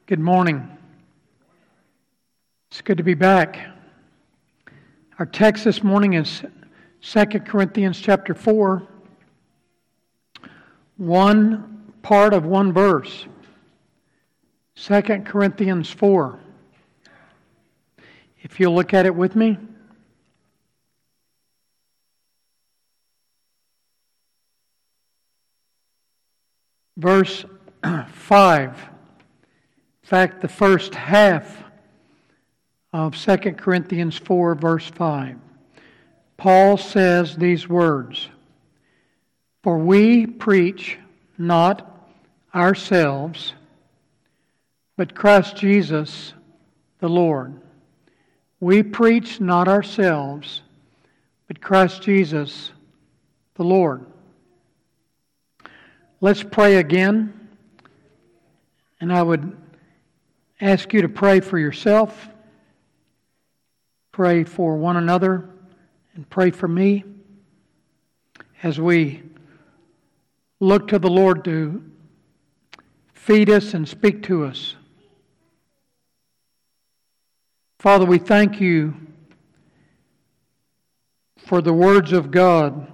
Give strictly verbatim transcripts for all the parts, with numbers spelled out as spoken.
Good morning. It's good to be back. Our text this morning is Second Corinthians chapter four, one part of one verse. Second Corinthians four. If you'll look at it with me. Verse five. In fact, the first half of Second Corinthians four, verse five. Paul says these words, "For we preach not ourselves, but Christ Jesus the Lord." We preach not ourselves, but Christ Jesus the Lord. Let's pray again, and I would ask you to pray for yourself, pray for one another, and pray for me as we look to the Lord to feed us and speak to us. Father, we thank you for the words of God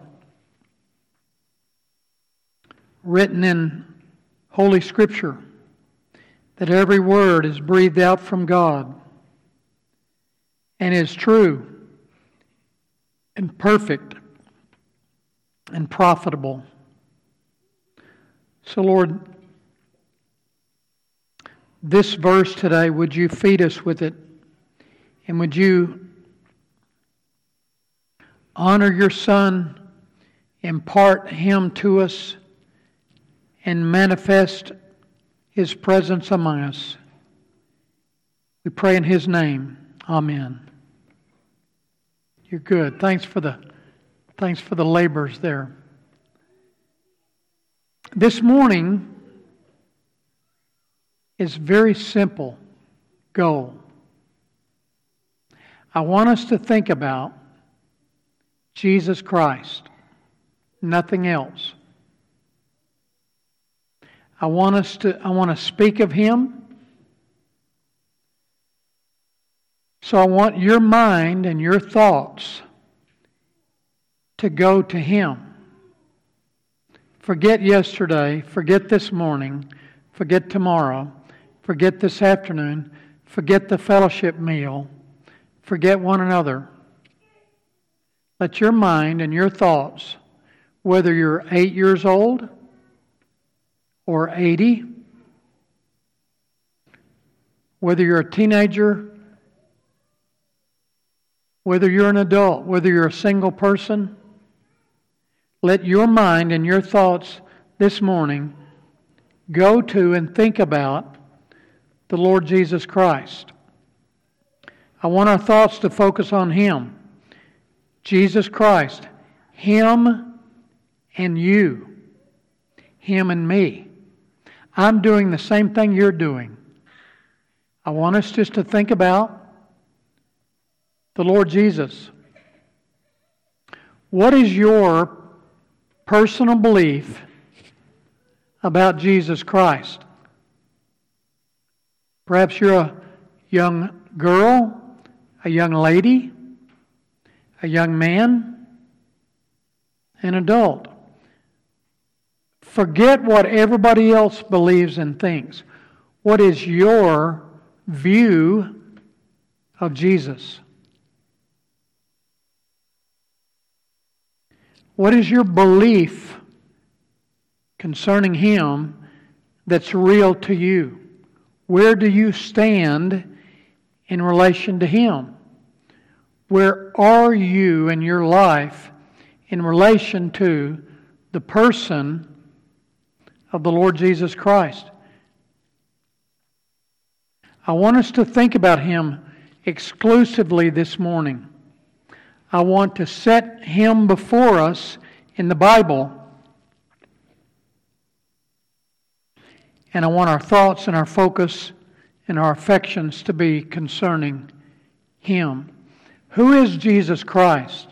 written in Holy Scripture, that every word is breathed out from God and is true and perfect and profitable. So, Lord, this verse today, would you feed us with it? And would you honor your Son, impart Him to us, and manifest His presence among us? We pray in His name. Amen. You're good. Thanks for the thanks for the labors there. This morning is very simple goal. I want us to think about Jesus Christ, nothing else. I want us to I want to speak of Him. So I want your mind and your thoughts to go to Him. Forget yesterday, forget this morning, forget tomorrow, forget this afternoon, forget the fellowship meal, forget one another. Let your mind and your thoughts, whether you're eight years old or eighty, whether you're a teenager, whether you're an adult, whether you're a single person, let your mind and your thoughts this morning go to and think about the Lord Jesus Christ. I want our thoughts to focus on Him, Jesus Christ, Him and you, Him and me. I'm doing the same thing you're doing. I want us just to think about the Lord Jesus. What is your personal belief about Jesus Christ? Perhaps you're a young girl, a young lady, a young man, an adult. Forget what everybody else believes and thinks. What is your view of Jesus? What is your belief concerning Him that's real to you? Where do you stand in relation to Him? Where are you in your life in relation to the person of the Lord Jesus Christ? I want us to think about Him exclusively this morning. I want to set Him before us in the Bible. And I want our thoughts and our focus and our affections to be concerning Him. Who is Jesus Christ?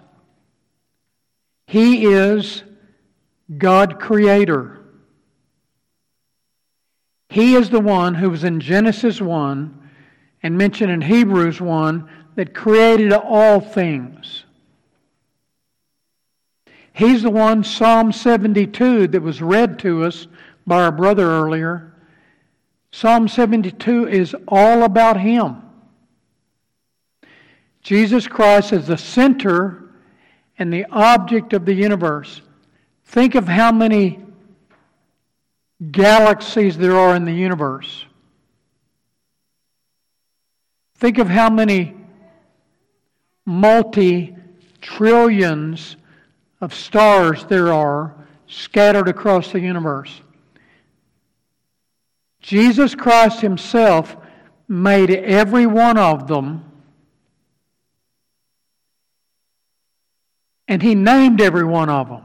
He is God Creator. He is the one who was in Genesis one and mentioned in Hebrews one that created all things. He's the one, Psalm seventy-two, that was read to us by our brother earlier. Psalm seventy-two is all about Him. Jesus Christ is the center and the object of the universe. Think of how many galaxies there are in the universe. Think of how many multi-trillions of stars there are scattered across the universe. Jesus Christ Himself made every one of them, and He named every one of them.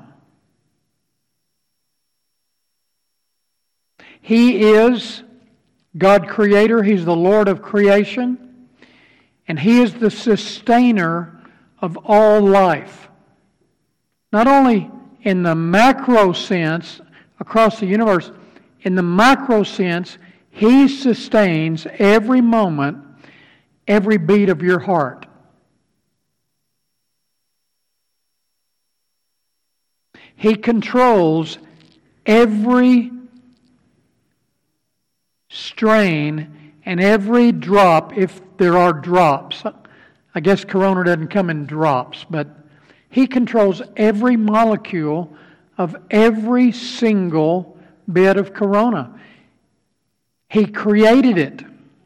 He is God Creator. He's the Lord of creation. And He is the sustainer of all life. Not only in the macro sense across the universe, in the micro sense, He sustains every moment, every beat of your heart. He controls every strain and every drop, if there are drops. I guess Corona doesn't come in drops, but He controls every molecule of every single bit of Corona. He created it.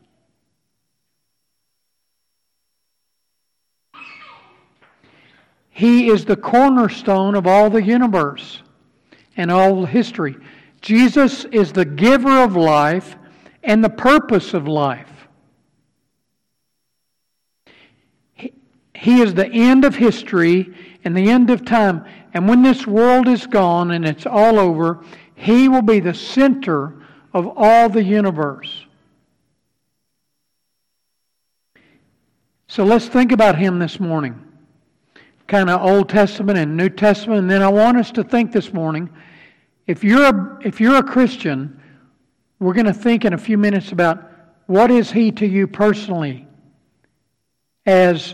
He is the cornerstone of all the universe and all history. Jesus is the giver of life and the purpose of life. He, he is the end of history and the end of time. And when this world is gone and it's all over, He will be the center of all the universe. So let's think about Him this morning. Kind of Old Testament and New Testament. And then I want us to think this morning, if you're a, if you're a Christian, we're going to think in a few minutes about what is He to you personally as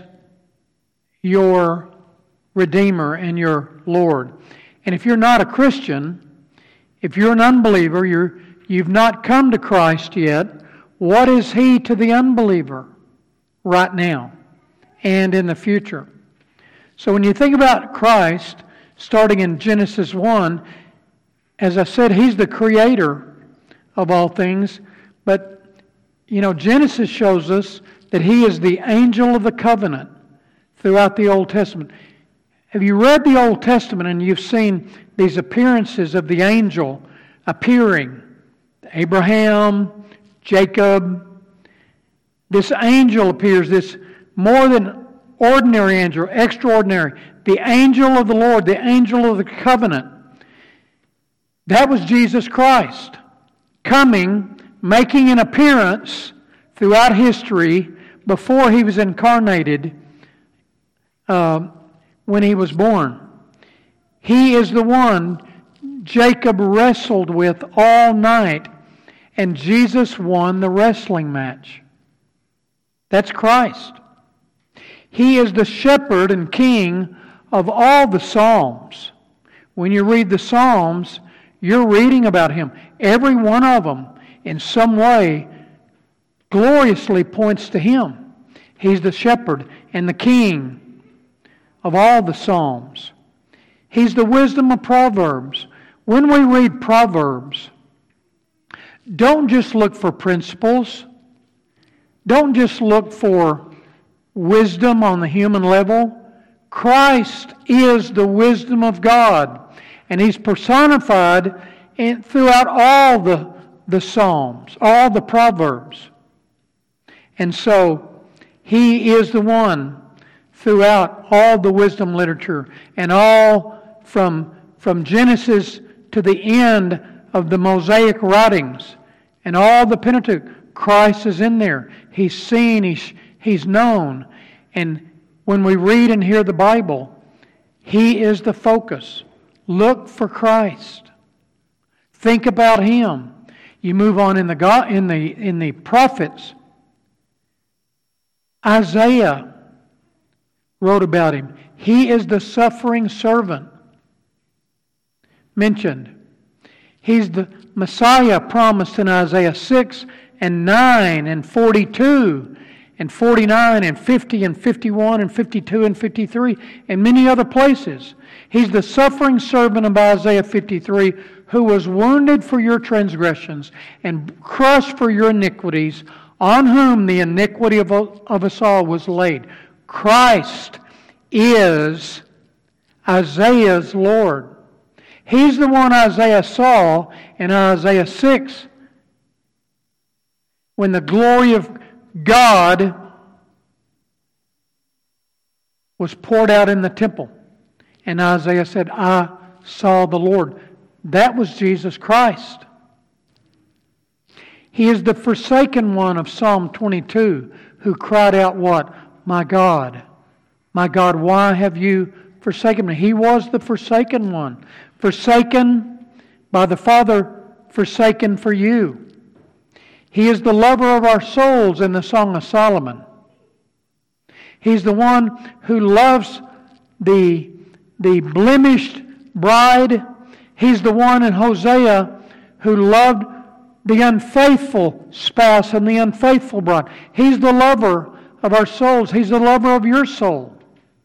your Redeemer and your Lord. And if you're not a Christian, if you're an unbeliever, you're, you've not come to Christ yet, what is He to the unbeliever right now and in the future? So when you think about Christ, starting in Genesis one, as I said, He's the creator of all things. But, you know, Genesis shows us that He is the angel of the covenant throughout the Old Testament. Have you read the Old Testament and you've seen these appearances of the angel appearing? Abraham, Jacob. This angel appears, this more than ordinary angel, extraordinary. The angel of the Lord, the angel of the covenant. That was Jesus Christ, coming, making an appearance throughout history before He was incarnated uh, when He was born. He is the one Jacob wrestled with all night, and Jesus won the wrestling match. That's Christ. He is the shepherd and king of all the Psalms. When you read the Psalms, you're reading about Him. Every one of them, in some way, gloriously points to Him. He's the shepherd and the king of all the Psalms. He's the wisdom of Proverbs. When we read Proverbs, don't just look for principles. Don't just look for wisdom on the human level. Christ is the wisdom of God. And He's personified in, throughout all the, the Psalms, all the Proverbs. And so, He is the one throughout all the wisdom literature and all from, from Genesis to the end of the Mosaic writings and all the Pentateuch. Christ is in there. He's seen, He's, he's known. And when we read and hear the Bible, He is the focus. Look for Christ. Think about Him. You move on in the God, in the in the prophets. Isaiah wrote about him. He is the suffering servant mentioned. He's the Messiah promised in Isaiah six and nine and forty-two and forty-nine and fifty and fifty-one and fifty-two and fifty-three and many other places. He's the suffering servant of Isaiah fifty-three, who was wounded for your transgressions and crushed for your iniquities, on whom the iniquity of, of us all was laid. Christ is Isaiah's Lord. He's the one Isaiah saw in Isaiah six when the glory of God was poured out in the temple. And Isaiah said, I saw the Lord. That was Jesus Christ. He is the forsaken one of Psalm twenty-two who cried out what? My God, my God, why have you forsaken me? He was the forsaken one. Forsaken by the Father, forsaken for you. He is the lover of our souls in the Song of Solomon. He's the one who loves the, the blemished bride. He's the one in Hosea who loved the unfaithful spouse and the unfaithful bride. He's the lover of our souls. He's the lover of your soul.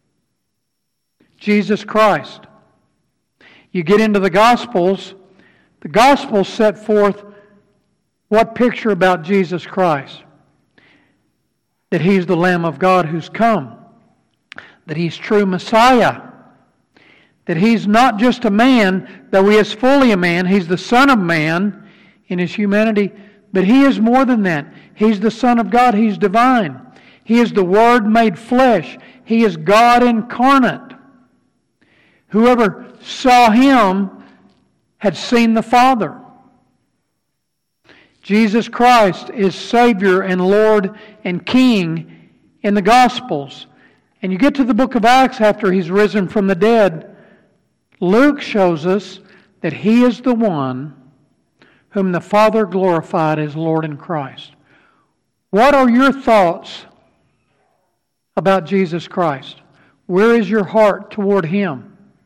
Jesus Christ. You get into the Gospels, the Gospels set forth what picture about Jesus Christ? That He's the Lamb of God who's come. That He's true Messiah. That He's not just a man, though He is fully a man. He's the Son of Man in His humanity. But He is more than that. He's the Son of God. He's divine. He is the Word made flesh. He is God incarnate. Whoever saw Him had seen the Father. Jesus Christ is Savior and Lord and King in the Gospels. And you get to the book of Acts after He's risen from the dead, Luke shows us that He is the one whom the Father glorified as Lord and Christ. What are your thoughts about Jesus Christ? Where is your heart toward Him?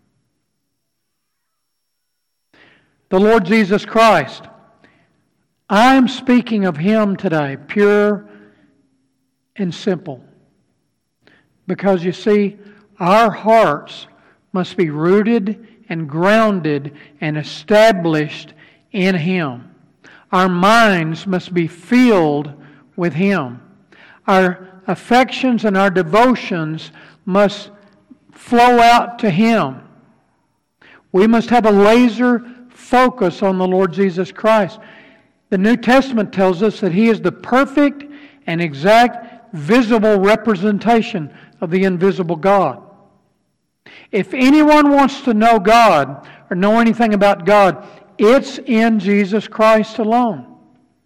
The Lord Jesus Christ. I'm speaking of Him today, pure and simple. Because you see, our hearts must be rooted and grounded and established in Him. Our minds must be filled with Him. Our affections and our devotions must flow out to Him. We must have a laser focus on the Lord Jesus Christ. The New Testament tells us that He is the perfect and exact visible representation of the invisible God. If anyone wants to know God or know anything about God, it's in Jesus Christ alone.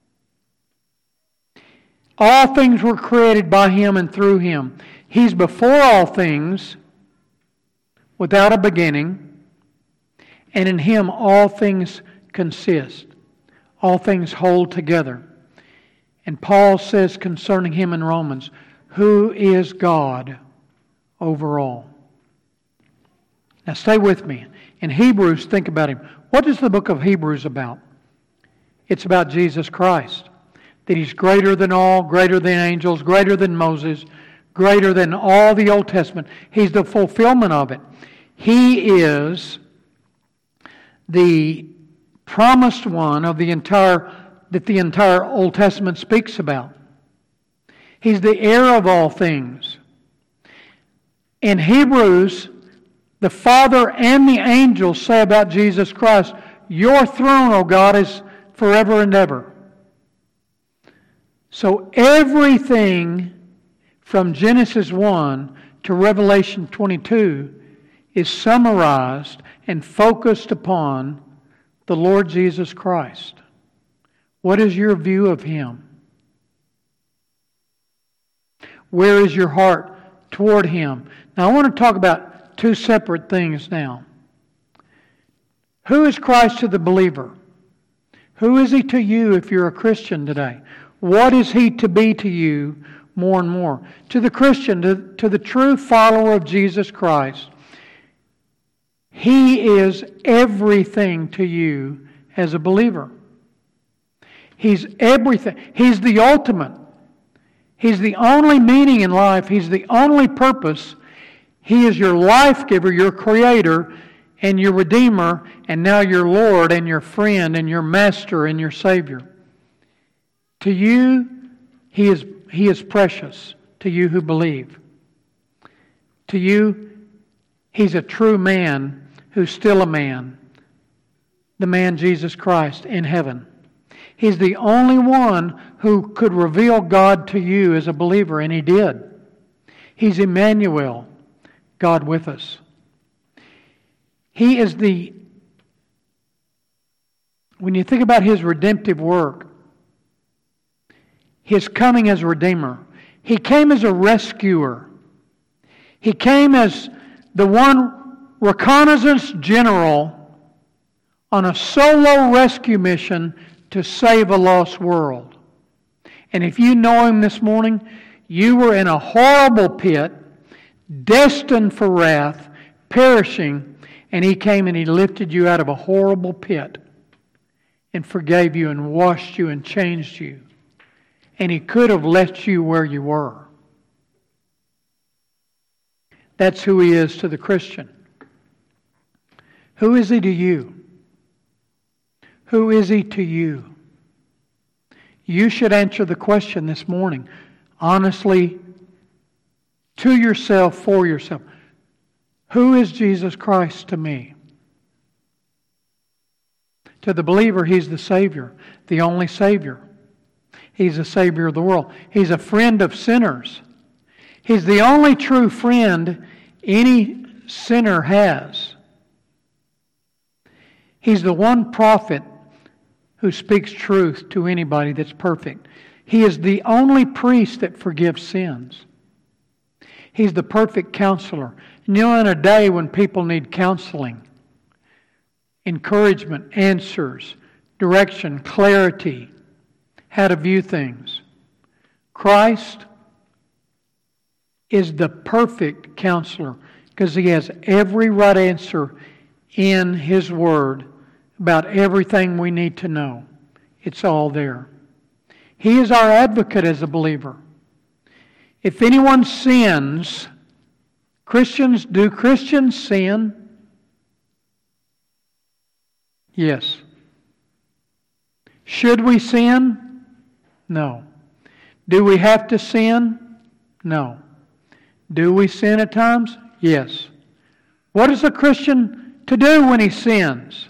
All things were created by Him and through Him. He's before all things, without a beginning, and in Him all things consist. All things hold together. And Paul says concerning Him in Romans, who is God over all? Now stay with me. In Hebrews, think about Him. What is the book of Hebrews about? It's about Jesus Christ. That He's greater than all, greater than angels, greater than Moses, greater than all the Old Testament. He's the fulfillment of it. He is the promised one of the entire that the entire Old Testament speaks about. He's the heir of all things. In Hebrews, the Father and the angels say about Jesus Christ, your throne, O God, is forever and ever. So everything from Genesis one to Revelation twenty-two is summarized and focused upon the Lord Jesus Christ. What is your view of Him? Where is your heart toward Him? Now I want to talk about two separate things now. Who is Christ to the believer? Who is He to you if you're a Christian today? What is He to be to you more and more? To the Christian, to, to the true follower of Jesus Christ, He is everything to you as a believer. He's everything. He's the ultimate. He's the only meaning in life. He's the only purpose. He is your life giver, your creator, and your redeemer, and now your Lord and your friend and your master and your Savior. To you, He is, He is precious, to you who believe. To you, He's a true man who's still a man, the man Jesus Christ in heaven. He's the only one who could reveal God to you as a believer, and He did. He's Emmanuel, God with us. He is the, when you think about His redemptive work, His coming as a Redeemer, He came as a rescuer. He came as the one reconnaissance general on a solo rescue mission to save a lost world. And if you know Him this morning, you were in a horrible pit, destined for wrath, perishing, and He came and He lifted you out of a horrible pit and forgave you and washed you and changed you. And He could have left you where you were. That's who He is to the Christian. Who is He to you? Who is He to you? You should answer the question this morning, honestly, to yourself, for yourself. Who is Jesus Christ to me? To the believer, He's the Savior, the only Savior. He's the Savior of the world. He's a friend of sinners. He's the only true friend any sinner has. He's the one prophet who speaks truth to anybody that's perfect. He is the only priest that forgives sins. He's the perfect counselor. And you know, in a day when people need counseling, encouragement, answers, direction, clarity, how to view things, Christ is the perfect counselor because He has every right answer in His Word about everything we need to know. It's all there. He is our advocate as a believer. If anyone sins, Christians, do Christians sin? Yes. Should we sin? No. Do we have to sin? No. Do we sin at times? Yes. What is a Christian to do when he sins?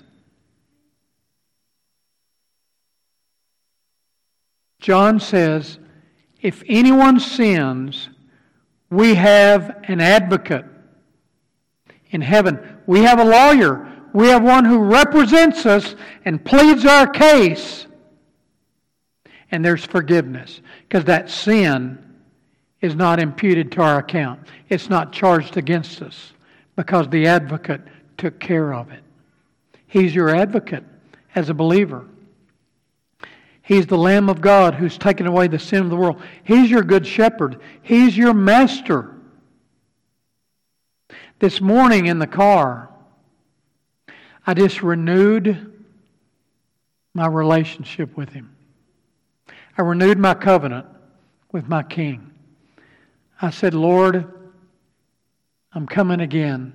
John says, if anyone sins, we have an advocate in heaven. We have a lawyer. We have one who represents us and pleads our case. And there's forgiveness because that sin is not imputed to our account. It's not charged against us because the advocate took care of it. He's your advocate as a believer. He's the Lamb of God who's taken away the sin of the world. He's your good shepherd. He's your master. This morning in the car, I just renewed my relationship with Him. I renewed my covenant with my King. I said, Lord, I'm coming again.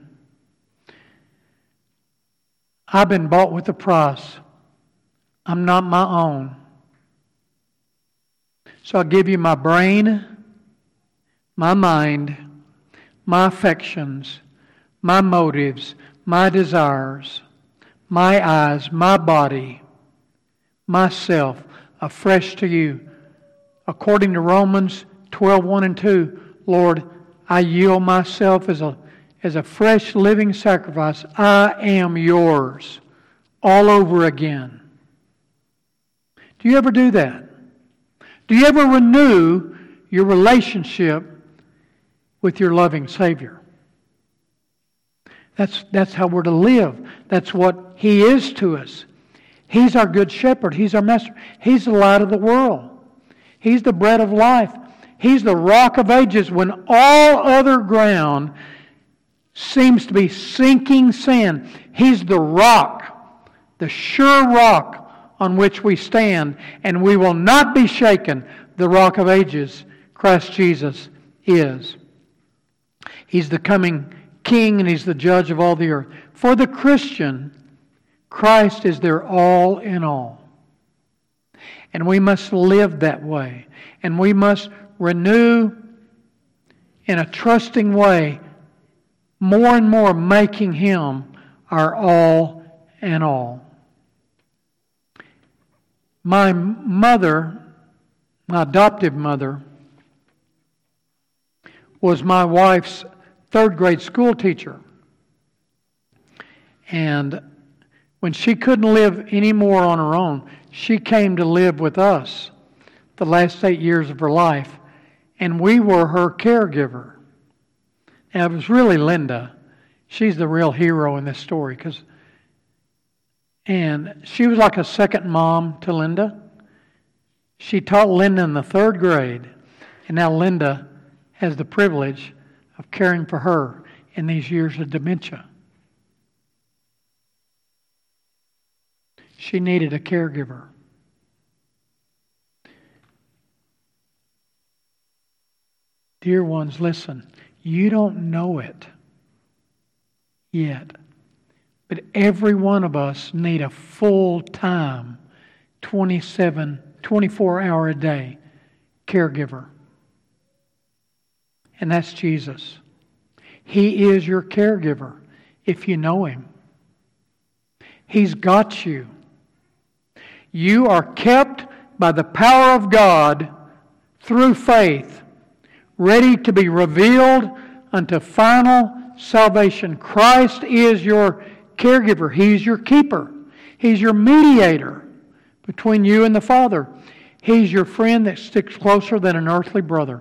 I've been bought with a price. I'm not my own. So I give you my brain, my mind, my affections, my motives, my desires, my eyes, my body, myself, afresh to you. According to Romans twelve, one and two, Lord, I yield myself as a, as a fresh living sacrifice. I am yours all over again. Do you ever do that? Do you ever renew your relationship with your loving Savior? That's, that's how we're to live. That's what He is to us. He's our good shepherd. He's our master. He's the light of the world. He's the bread of life. He's the rock of ages when all other ground seems to be sinking sand. He's the rock, the sure rock on which we stand, and we will not be shaken. The rock of ages, Christ Jesus, is. He's the coming King, and He's the judge of all the earth. For the Christian, Christ is their all in all. And we must live that way. And we must renew in a trusting way, more and more making Him our all and all. My mother, my adoptive mother, was my wife's third grade school teacher. And when she couldn't live anymore on her own, she came to live with us the last eight years of her life, and we were her caregiver. Now, it was really Linda. She's the real hero in this story, because, and she was like a second mom to Linda. She taught Linda in the third grade, and now Linda has the privilege of caring for her in these years of dementia. She needed a caregiver. Dear ones, listen. You don't know it yet, but every one of us need a full-time, twenty-seven, twenty-four hour a day caregiver. And that's Jesus. He is your caregiver if you know Him. He's got you. You are kept by the power of God through faith, ready to be revealed unto final salvation. Christ is your caregiver. He's your keeper. He's your mediator between you and the Father. He's your friend that sticks closer than an earthly brother.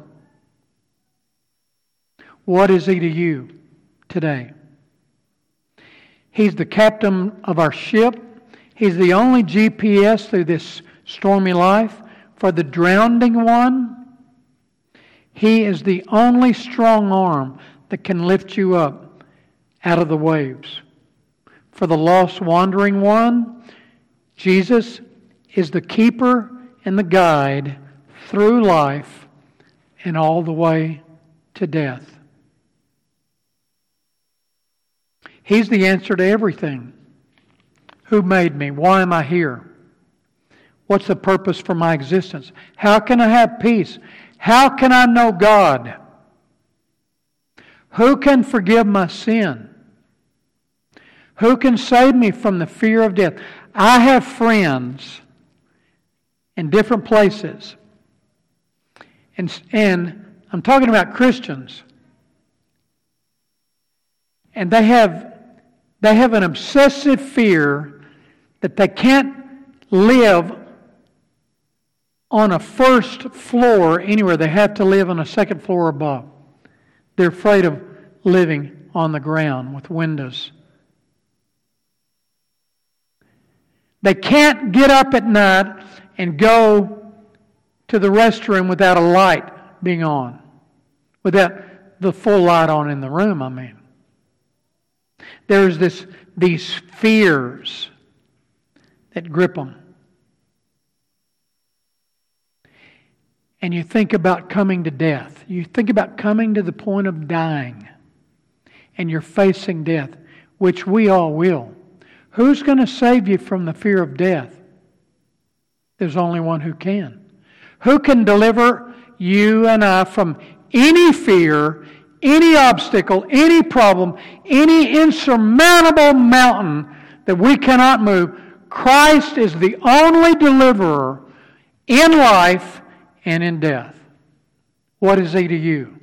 What is He to you today? He's the captain of our ship. He's the only G P S through this stormy life. For the drowning one, He is the only strong arm that can lift you up out of the waves. For the lost wandering one, Jesus is the keeper and the guide through life and all the way to death. He's the answer to everything. Who made me? Why am I here? What's the purpose for my existence? How can I have peace? How can I know God? Who can forgive my sin? Who can save me from the fear of death? I have friends in different places. And, and I'm talking about Christians. And they have they have an obsessive fear that they can't live on a first floor anywhere. They have to live on a second floor above. They're afraid of living on the ground with windows. They can't get up at night and go to the restroom without a light being on. Without the full light on in the room, I mean. There's this these fears that grip them. And you think about coming to death. You think about coming to the point of dying. And you're facing death, which we all will. Who's going to save you from the fear of death? There's only one who can. Who can deliver you and I from any fear, any obstacle, any problem, any insurmountable mountain that we cannot move? Christ is the only deliverer in life and in death. What is He to you?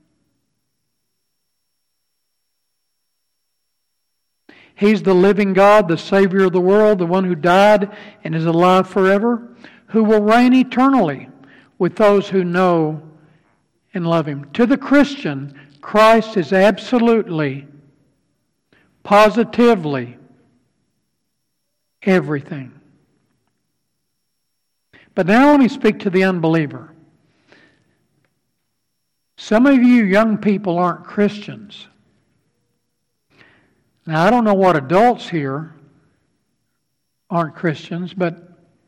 He's the living God, the Savior of the world, the one who died and is alive forever, who will reign eternally with those who know and love Him. To the Christian, Christ is absolutely, positively everything. But now let me speak to the unbeliever. Some of you young people aren't Christians. Now, I don't know what adults here aren't Christians, but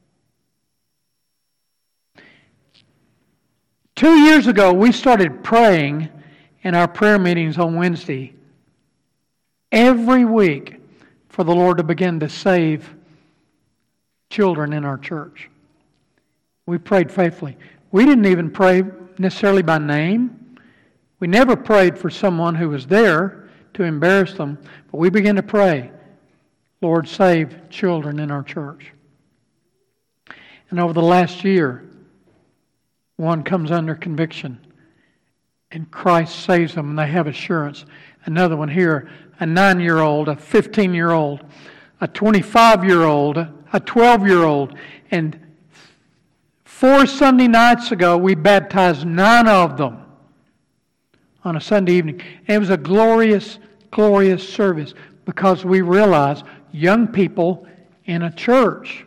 two years ago we started praying in our prayer meetings on Wednesday every week for the Lord to begin to save children in our church. We prayed faithfully. We didn't even pray necessarily by name. We never prayed for someone who was there to embarrass them, but we began to pray, Lord, save children in our church. And over the last year, one comes under conviction, and Christ saves them, and they have assurance. Another one here, a nine-year-old, a fifteen-year-old, a twenty-five-year-old, a twelve-year-old. And four Sunday nights ago, we baptized nine of them on a Sunday evening. And it was a glorious, glorious service because we realized young people in a church,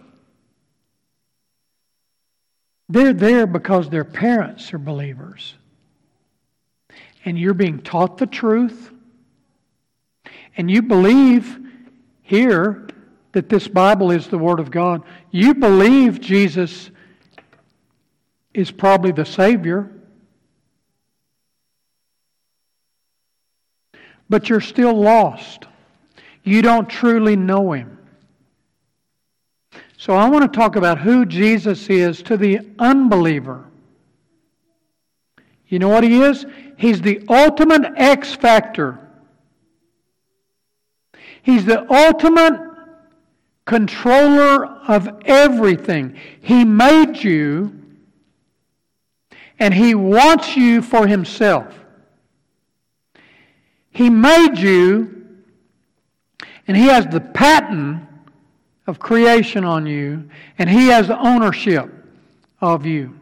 they're there because their parents are believers. And you're being taught the truth. And you believe here that this Bible is the Word of God. You believe Jesus is probably the Savior. But you're still lost. You don't truly know Him. So I want to talk about who Jesus is to the unbeliever. You know what He is? He's the ultimate X factor. He's the ultimate controller of everything. He made you, and He wants you for Himself. He made you, and He has the patent of creation on you, and He has the ownership of you.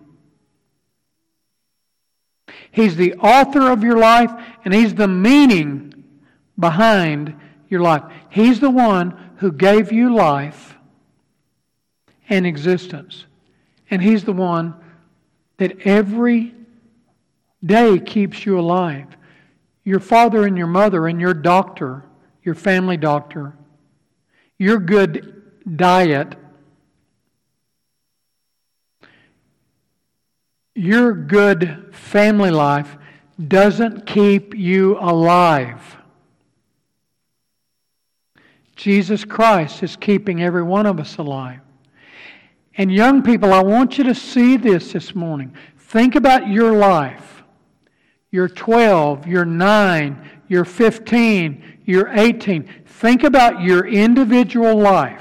He's the author of your life, and He's the meaning behind your life. He's the one who gave you life and existence. And He's the one that every day keeps you alive. Your father and your mother and your doctor, your family doctor, your good diet, your good family life doesn't keep you alive. Jesus Christ is keeping every one of us alive. And young people, I want you to see this this morning. Think about your life. You're twelve, you're nine, you're fifteen, you're eighteen. Think about your individual life.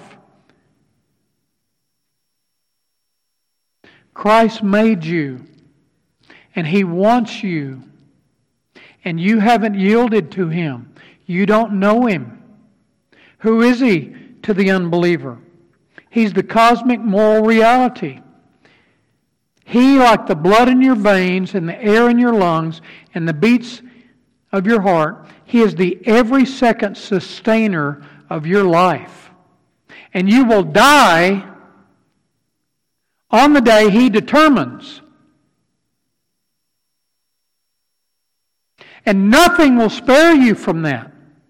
Christ made you, and He wants you, and you haven't yielded to Him. You don't know Him. Who is He to the unbeliever? He's the cosmic moral reality. He, like the blood in your veins and the air in your lungs and the beats of your heart, He is the every second sustainer of your life. And you will die on the day He determines. And nothing will spare you from that.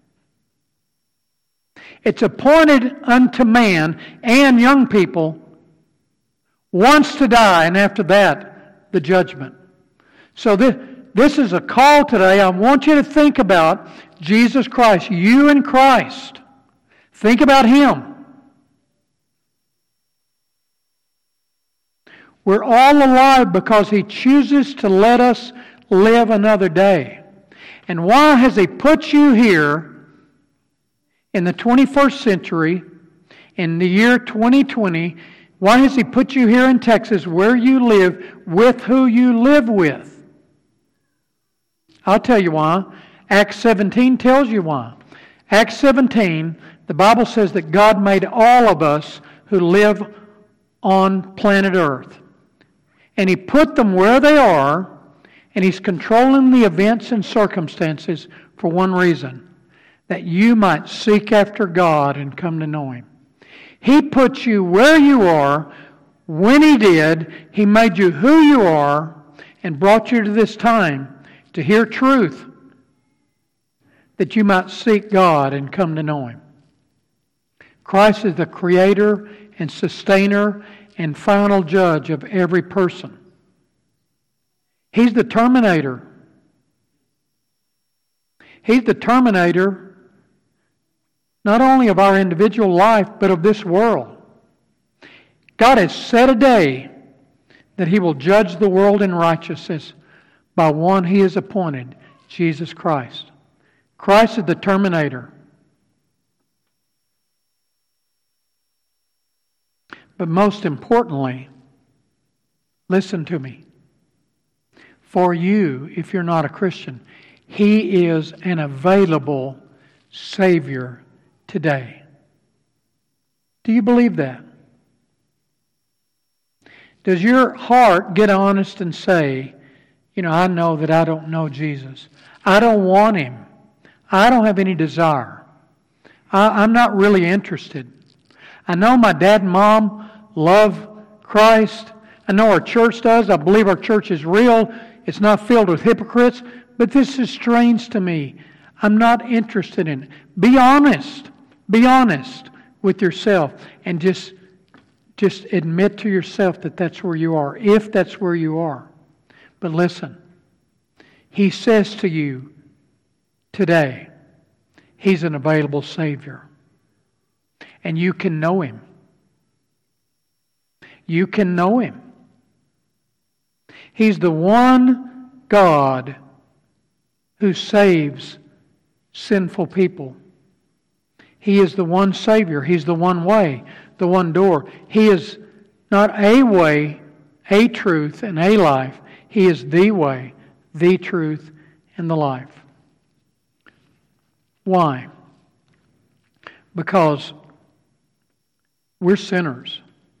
It's appointed unto man and young people once to die, and after that, the judgment. So this, this is a call today. I want you to think about Jesus Christ, you and Christ. Think about Him. We're all alive because He chooses to let us live another day. And why has He put you here in the twenty-first century, in the year twenty twenty? Why has He put you here in Texas where you live with who you live with? I'll tell you why. Acts seventeen tells you why. Acts seventeen, the Bible says that God made all of us who live on planet Earth. And He put them where they are, and He's controlling the events and circumstances for one reason, that you might seek after God and come to know Him. He put you where you are When He did, He made you who you are and brought you to this time to hear truth, that you might seek God and come to know Him. Christ is the creator and sustainer and final judge of every person. He's the terminator. He's the terminator not only of our individual life, but of this world. God has set a day that He will judge the world in righteousness by one He has appointed, Jesus Christ. Christ is the terminator. But most importantly, listen to me. For you, if you're not a Christian, He is an available Savior today. Do you believe that? Does your heart get honest and say, you know, I know that I don't know Jesus. I don't want Him. I don't have any desire. I, I'm not really interested. I know my dad and mom love Christ. I know our church does. I believe our church is real. It's not filled with hypocrites. But this is strange to me. I'm not interested in it. Be honest. Be honest with yourself and just, just admit to yourself that that's where you are, if that's where you are. But listen, He says to you today, He's an available Savior. And you can know Him. You can know Him. He's the one God who saves sinful people. He is the one Savior. He's the one way, the one door. He is not a way, a truth, and a life. He is the way, the truth, and the life. Why? Because we're sinners.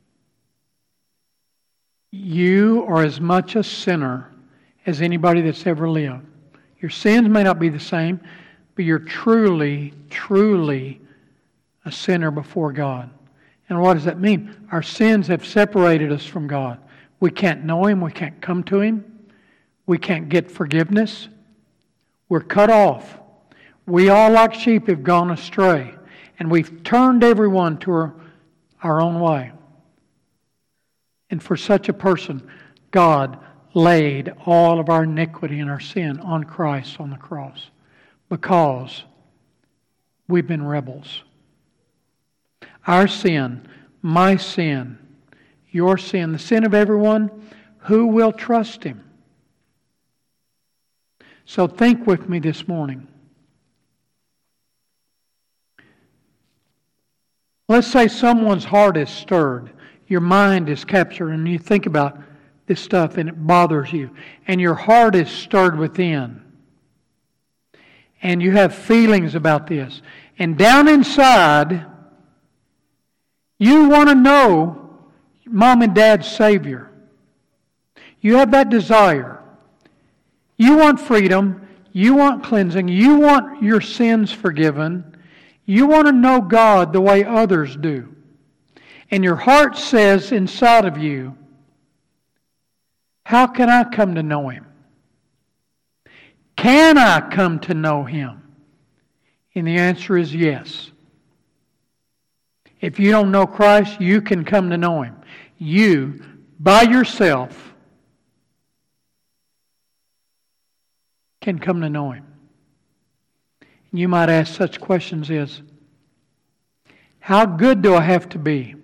You are as much a sinner as anybody that's ever lived. Your sins may not be the same, but you're truly, truly a sinner before God. And what does that mean? Our sins have separated us from God. We can't know Him. We can't come to Him. We can't get forgiveness. We're cut off. We all, like sheep, have gone astray. And we've turned everyone to our, our own way. And for such a person, God laid all of our iniquity and our sin on Christ on the cross. Because we've been rebels. Our sin, my sin, your sin, the sin of everyone who will trust Him. So think with me this morning. Let's say someone's heart is stirred. Your mind is captured and you think about this stuff and it bothers you. And your heart is stirred within. And you have feelings about this. And down inside, you want to know Mom and Dad's Savior. You have that desire. You want freedom. You want cleansing. You want your sins forgiven. You want to know God the way others do. And your heart says inside of you, how can I come to know Him? Can I come to know Him? And the answer is yes. If you don't know Christ, you can come to know Him. You, by yourself, can come to know Him. And you might ask such questions as, how good do I have to be?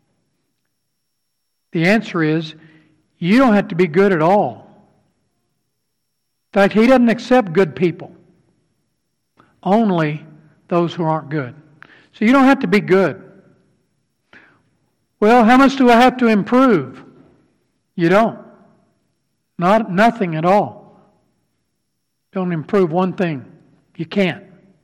The answer is, you don't have to be good at all. In fact, He doesn't accept good people. Only those who aren't good. So you don't have to be good. Well, how much do I have to improve? You don't. Not nothing at all. Don't improve one thing. You can't.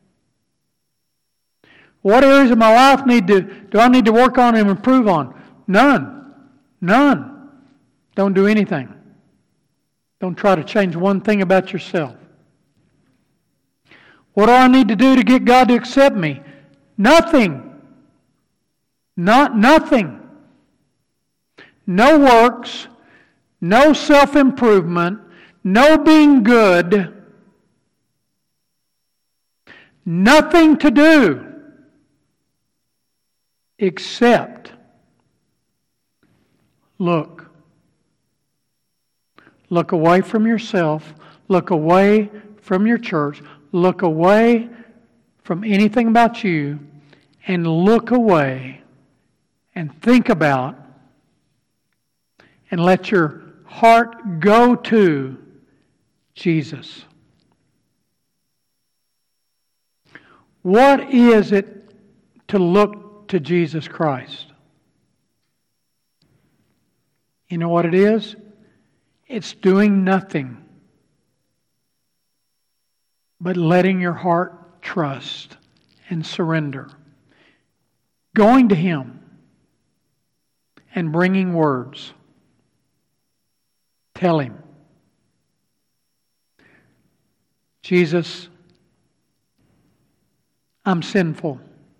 What areas of my life need to do I need to work on and improve on? None. None. Don't do anything. Don't try to change one thing about yourself. What do I need to do to get God to accept me? Nothing. Not nothing. no works, no self-improvement, no being good, nothing to do except look. Look away from yourself. Look away from your church. Look away from anything about you. And look away and think about and let your heart go to Jesus. What is it to look to Jesus Christ? You know what it is? It's doing nothing but letting your heart trust and surrender. Going to Him and bringing words. Tell Him, Jesus, I'm sinful.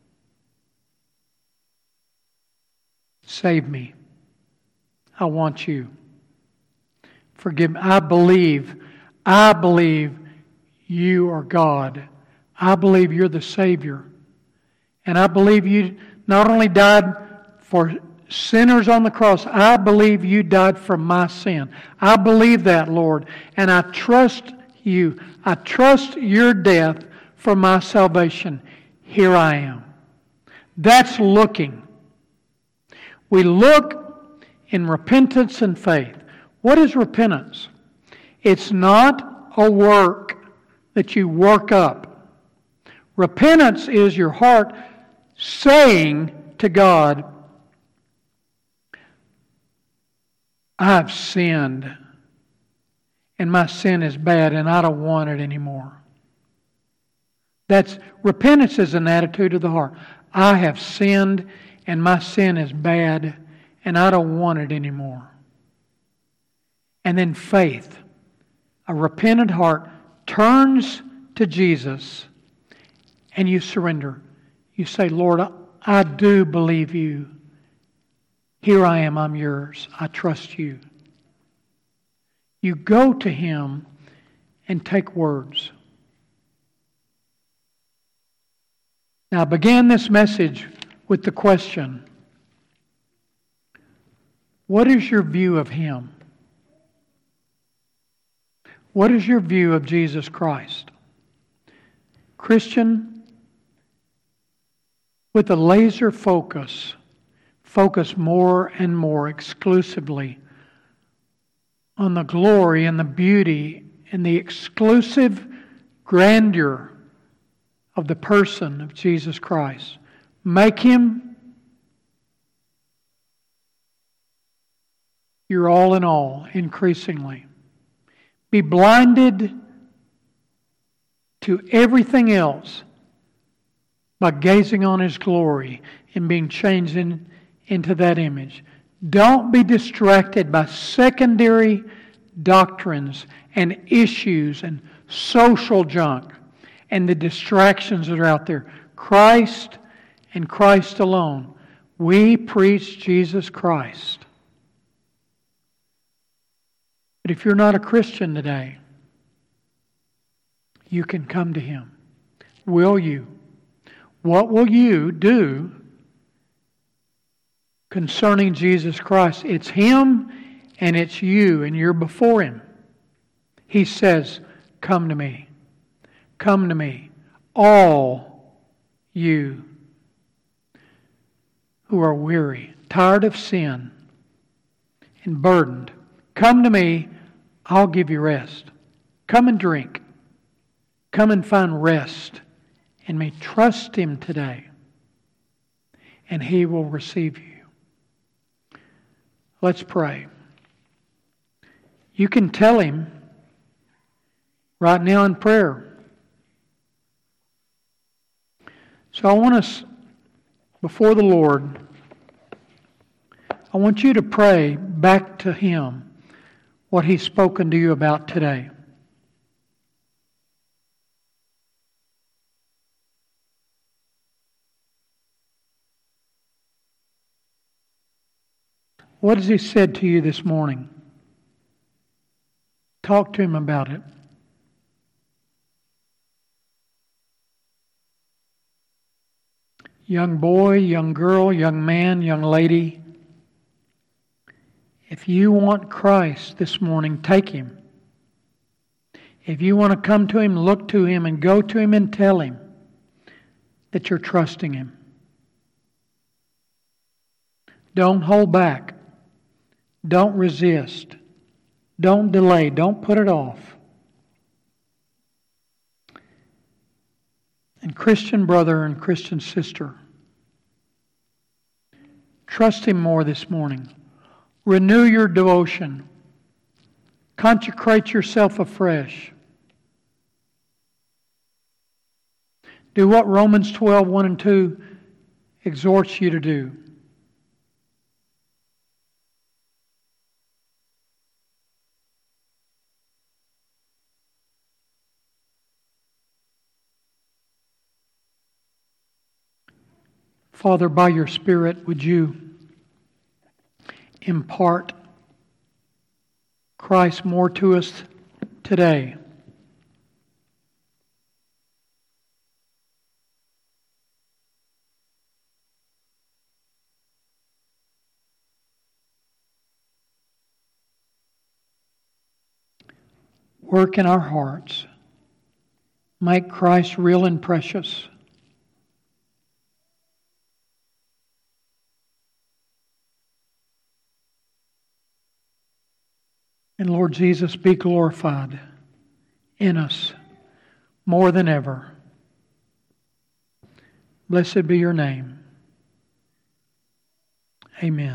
Save me. I want you. Forgive me. I believe, I believe you are God. I believe you're the Savior. And I believe you not only died for sinners on the cross, I believe you died for my sin. I believe that, Lord. And I trust you. I trust your death for my salvation. Here I am. That's looking. We look in repentance and faith. What is repentance? It's not a work that you work up. Repentance is your heart saying to God, I've sinned, and my sin is bad, and I don't want it anymore. That's repentance is an attitude of the heart. I have sinned, and my sin is bad, and I don't want it anymore. And then faith, a repentant heart, turns to Jesus, and you surrender. You say, Lord, I do believe you. Here I am, I'm yours. I trust you. You go to Him and take words. Now, I began this message with the question, what is your view of Him? What is your view of Jesus Christ? Christian, with a laser focus, focus more and more exclusively on the glory and the beauty and the exclusive grandeur of the person of Jesus Christ. Make Him your all in all, increasingly. Be blinded to everything else by gazing on His glory and being changed in, into that image. Don't be distracted by secondary doctrines and issues and social junk and the distractions that are out there. Christ and Christ alone. We preach Jesus Christ. But if you're not a Christian today, you can come to Him. Will you? What will you do concerning Jesus Christ? It's Him and it's you, and you're before Him. He says, come to me. Come to me, all you who are weary, tired of sin, and burdened. Come to me, I'll give you rest. Come and drink. Come and find rest in me. Trust Him today, and He will receive you. Let's pray. You can tell Him right now in prayer. So I want us, before the Lord, I want you to pray back to Him what He's spoken to you about today. What has He said to you this morning? Talk to Him about it. Young boy, young girl, young man, young lady, if you want Christ this morning, take Him. If you want to come to Him, look to Him and go to Him and tell Him that you're trusting Him. Don't hold back. Don't resist. Don't delay. Don't put it off. And Christian brother and Christian sister, trust Him more this morning. Renew your devotion. Consecrate yourself afresh. Do what Romans twelve, one and two exhorts you to do. Father, by your Spirit, would you impart Christ more to us today? Work in our hearts. Make Christ real and precious. And Lord Jesus, be glorified in us more than ever. Blessed be your name. Amen.